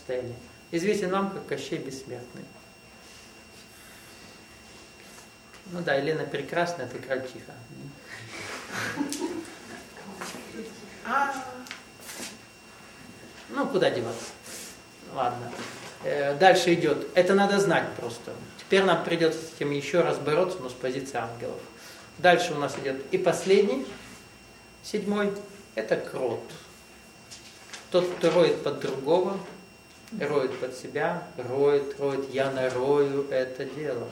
состояние. Известен вам как Кощей Бессмертный. Ну да, Елена Прекрасная, ты крольчиха. Ну, куда деваться? Ладно. Дальше идет. Это надо знать просто. Теперь нам придется с этим еще раз бороться, но с позиции ангелов. Дальше у нас идет и последний, 7, это крот. Тот, кто роет под другого, роет под себя, роет, я нарою это дело.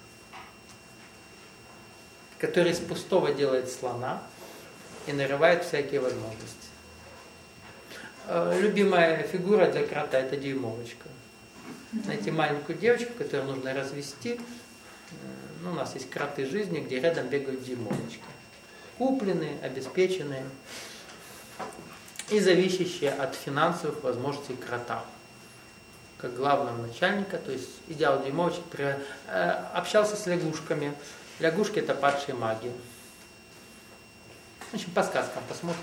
Который из пустого делает слона и нарывает всякие возможности. Любимая фигура для крота – это дюймовочка. Найти маленькую девочку, которую нужно развести. Ну, у нас есть кроты жизни, где рядом бегают дюймовочки. Купленные, обеспеченные и зависящие от финансовых возможностей крота. Как главного начальника, то есть идеал дюймовочек, общался с лягушками. Лягушки – это падшие маги. В общем, по сказкам посмотрите.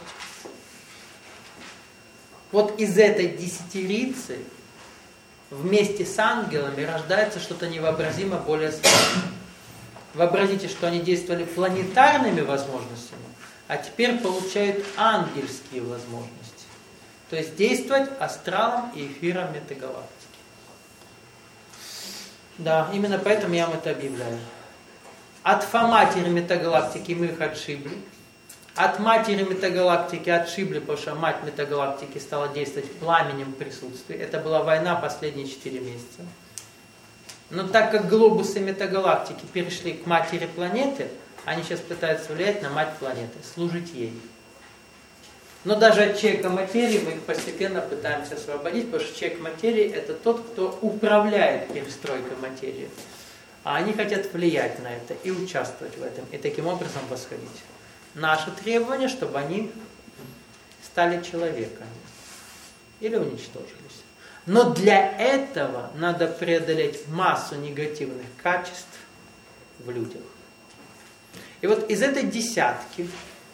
Вот из этой десятирицы вместе с ангелами рождается что-то невообразимо более сложное. Вообразите, что они действовали планетарными возможностями, а теперь получают ангельские возможности. То есть действовать астралом и эфиром метагалактики. Да, именно поэтому я вам это объявляю. От матери метагалактики мы их отшибли. От матери метагалактики отшибли, потому что мать метагалактики стала действовать пламенем присутствия. Это была война последние 4 месяца. Но так как глобусы метагалактики перешли к матери планеты, они сейчас пытаются влиять на мать планеты, служить ей. Но даже от человека материи мы их постепенно пытаемся освободить, потому что человек материи – это тот, кто управляет перестройкой материи. А они хотят влиять на это и участвовать в этом, и таким образом восходить. Наше требование, чтобы они стали человеками или уничтожились. Но для этого надо преодолеть массу негативных качеств в людях. И вот из этой десятки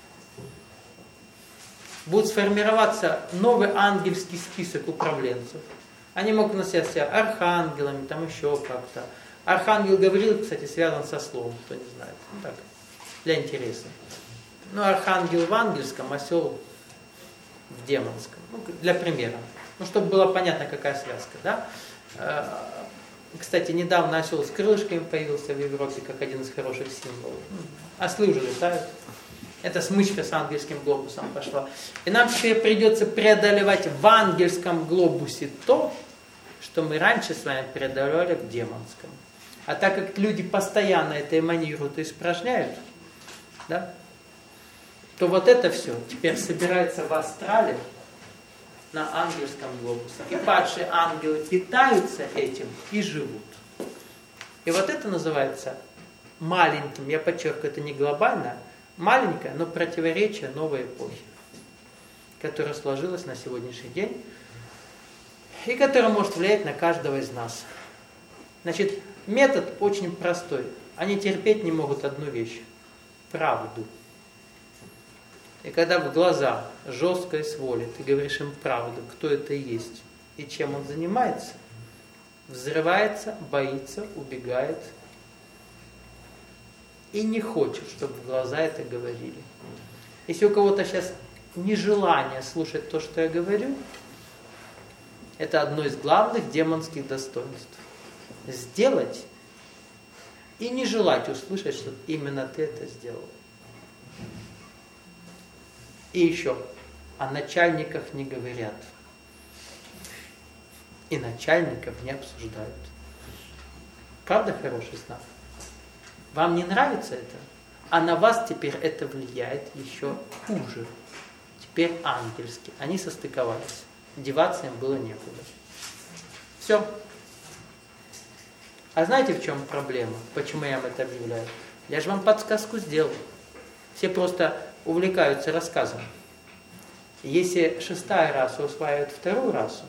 будет сформироваться новый ангельский список управленцев. Они могут называть себя архангелами, там еще как-то. Архангел Гавриил, кстати, связан со словом, кто не знает. Ну так, для интереса. Ну, архангел в ангельском, осел в демонском. Ну, для примера. Ну, чтобы было понятно, какая связка, да? Кстати, недавно осел с крылышками появился в Европе, как один из хороших символов. Ослы уже летают. Это смычка с ангельским глобусом пошла. И нам теперь придется преодолевать в ангельском глобусе то, что мы раньше с вами преодолевали в демонском. А так как люди постоянно это эманируют и испражняют, да, то вот это все теперь собирается в астрале на ангельском глобусе. И падшие ангелы питаются этим и живут. И вот это называется маленьким, я подчеркиваю, это не глобально, маленькое, но противоречие новой эпохи, которая сложилась на сегодняшний день и которая может влиять на каждого из нас. Значит, метод очень простой. Они терпеть не могут одну вещь – правду. И когда в глаза жесткой с воли ты говоришь им правду, кто это есть и чем он занимается, взрывается, боится, убегает и не хочет, чтобы в глаза это говорили. Если у кого-то сейчас нежелание слушать то, что я говорю, это одно из главных демонских достоинств. Сделать и не желать услышать, что именно ты это сделал. И еще, о начальниках не говорят. И начальников не обсуждают. Правда хороший знак? Вам не нравится это? А на вас теперь это влияет еще хуже. Теперь ангельски. Они состыковались. Деваться им было некуда. Все. А знаете, в чем проблема? Почему я вам это объявляю? Я же вам подсказку сделал. Все просто увлекаются рассказом. Если 6-я раса усваивает 2-ю расу,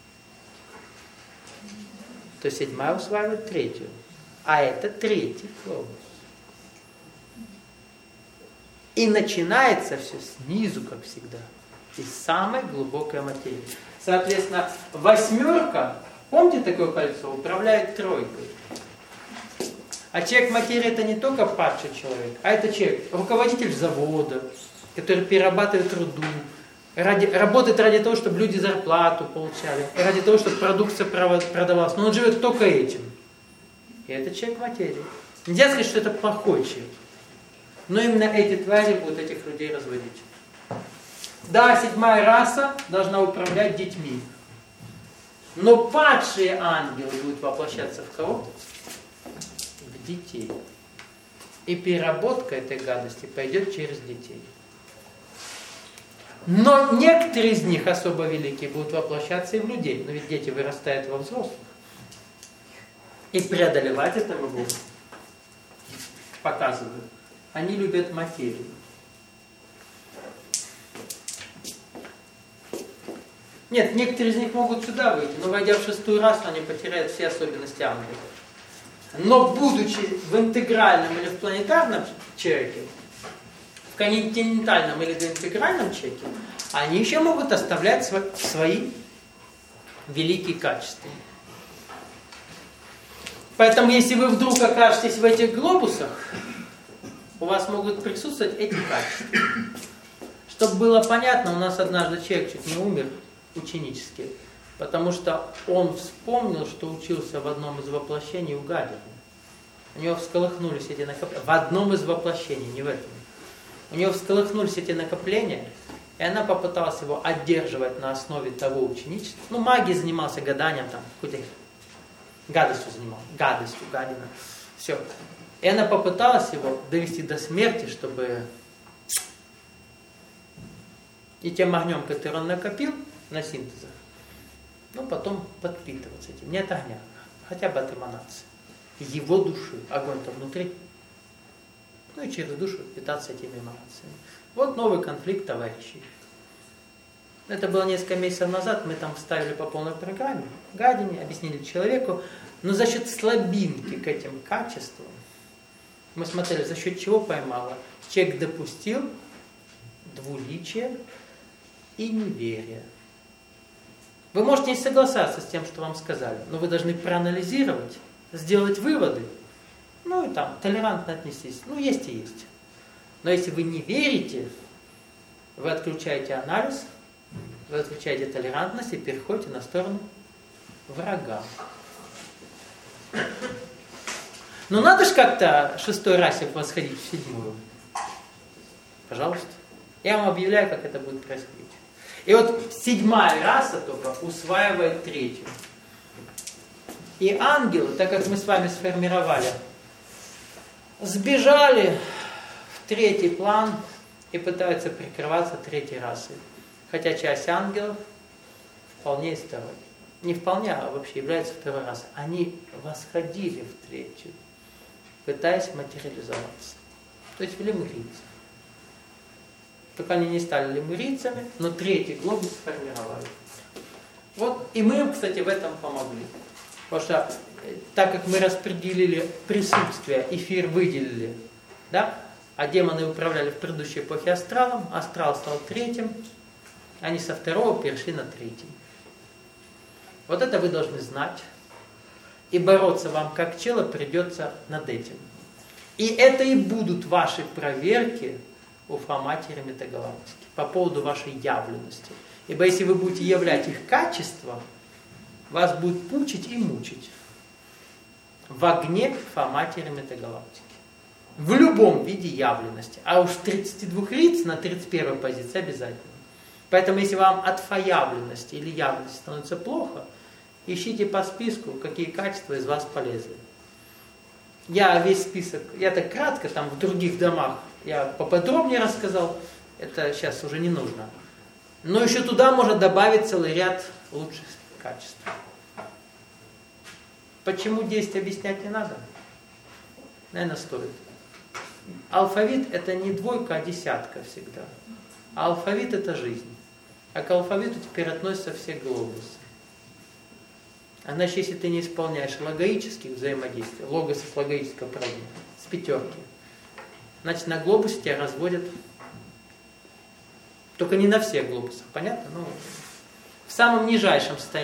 то 7-я усваивает 3-ю. А это 3-й глобус. И начинается все снизу, как всегда. из самой глубокой материи. Соответственно, восьмерка, помните такое кольцо, управляет тройкой. А человек материи это не только падший человек, а это человек, руководитель завода, который перерабатывает руду, работает ради того, чтобы люди зарплату получали, ради того, чтобы продукция продавалась. Но он живет только этим. И это человек материи. Нельзя сказать, что это плохой человек. Но именно эти твари будут этих людей разводить. Да, седьмая раса должна управлять детьми. Но падшие ангелы будут воплощаться в кого? В детей. И переработка этой гадости пойдет через детей. Но некоторые из них, особо великие, будут воплощаться и в людей. Но ведь дети вырастают во взрослых. И преодолевать это мы будем. Показывают. Они любят материю. Нет, некоторые из них могут сюда выйти, но войдя в шестую расу, они потеряют все особенности ангелов. Но будучи в интегральном или в планетарном человеке, в континентальном или доинтегральном человеке, они еще могут оставлять свои великие качества. Поэтому, если вы вдруг окажетесь в этих глобусах, у вас могут присутствовать эти качества. Чтобы было понятно, у нас однажды человек чуть не умер ученически, потому что он вспомнил, что учился в одном из воплощений у Гадины. У него всколыхнулись эти накопления. В одном из воплощений, не в этом. У него всколыхнулись эти накопления, и она попыталась его одерживать на основе того ученичества. Ну, магией занимался, гаданием, там, какой-то гадостью занимался. Гадостью, гадина. Все. И она попыталась его довести до смерти, чтобы и тем огнем, который он накопил на синтезах, ну, потом подпитываться этим. Не от огня, хотя бы от эманации. Его души. Огонь-то внутри. Ну и через душу питаться этими эманациями. Вот новый конфликт товарищей. Это было несколько месяцев назад, мы там вставили по полной программе, гадине, объяснили человеку, но за счет слабинки к этим качествам, мы смотрели, за счет чего поймала. Человек допустил двуличие и неверие. Вы можете не согласаться с тем, что вам сказали, но вы должны проанализировать, сделать выводы, ну и там, толерантно отнестись. Ну, есть и есть. Но если вы не верите, вы отключаете анализ, вы отключаете толерантность и переходите на сторону врага. Ну, надо же как-то шестой расе восходить в седьмую. Пожалуйста. Я вам объявляю, как это будет происходить. И вот седьмая раса только усваивает третью. И ангелы, так как мы с вами сформировали, сбежали в третий план и пытаются прикрываться третьей расой. Хотя часть ангелов вполне из второй. Не вполне, а вообще являются второй расой. Они восходили в третью, пытаясь материализоваться. То есть в лемурийцев. Только они не стали лемурийцами, но третий глобус сформировали. Вот, и мы им, кстати, в этом помогли. Потому что, так как мы распределили присутствие, эфир выделили, да, а демоны управляли в предыдущей эпохе астралом, астрал стал третьим, они со второго перешли на третий. Вот это вы должны знать. И бороться вам как чело придется над этим. И это и будут ваши проверки у Фа-матери Метагалактики по поводу вашей явленности. Ибо если вы будете являть их качество, вас будут пучить и мучить в огне Фа-матери Метагалактики. В любом виде явленности. А уж 32 лиц на 31 позиции обязательно. Поэтому если вам от фа-явленности или явленности становится плохо, ищите по списку, какие качества из вас полезли. Я весь список, я так кратко, там в других домах, я поподробнее рассказал, это сейчас уже не нужно. Но еще туда можно добавить целый ряд лучших качеств. Почему 10 объяснять не надо? Наверное, стоит. Алфавит это не двойка, а десятка всегда. А алфавит это жизнь. А к алфавиту теперь относятся все глобусы. А значит, если ты не исполняешь логоических взаимодействий, логосов логического управления, с пятерки, значит, на глобусе тебя разводят Только не на всех глобусах, понятно? Ну, в самом нижайшем состоянии